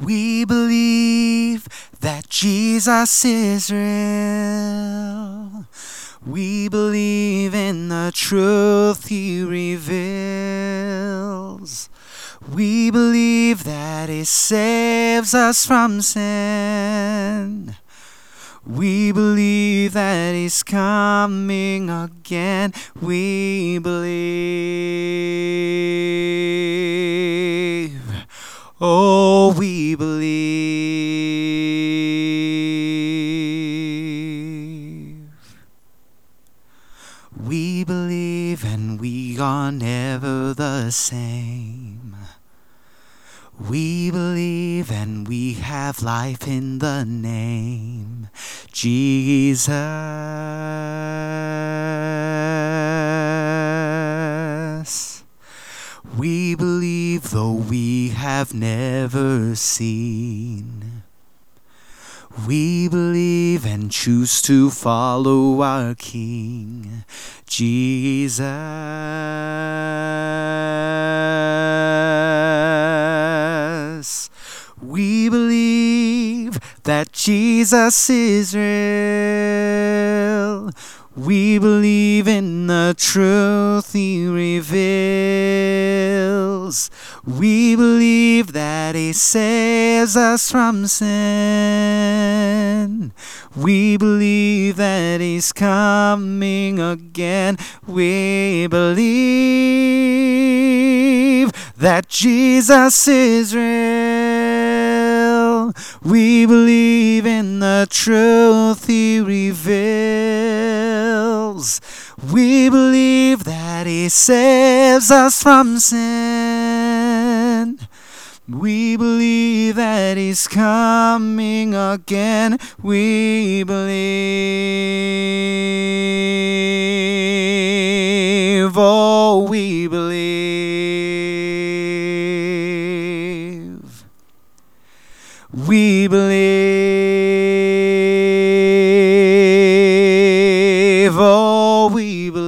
We believe that Jesus is real. We believe in the truth He reveals. We believe that He saves us from sin. We believe that He's coming again. We believe. Oh, we believe. We believe and we are never the same. We believe and we have life in the name Jesus. We believe though we have never seen. We believe and choose to follow our King, Jesus. We believe that Jesus is real. We believe in the truth He reveals. We believe that He saves us from sin. We believe that He's coming again. We believe that Jesus is real. We believe in the truth He reveals. We believe that He saves us from sin. We believe that He's coming again. We believe. Oh, we believe. We believe. Oh, we believe.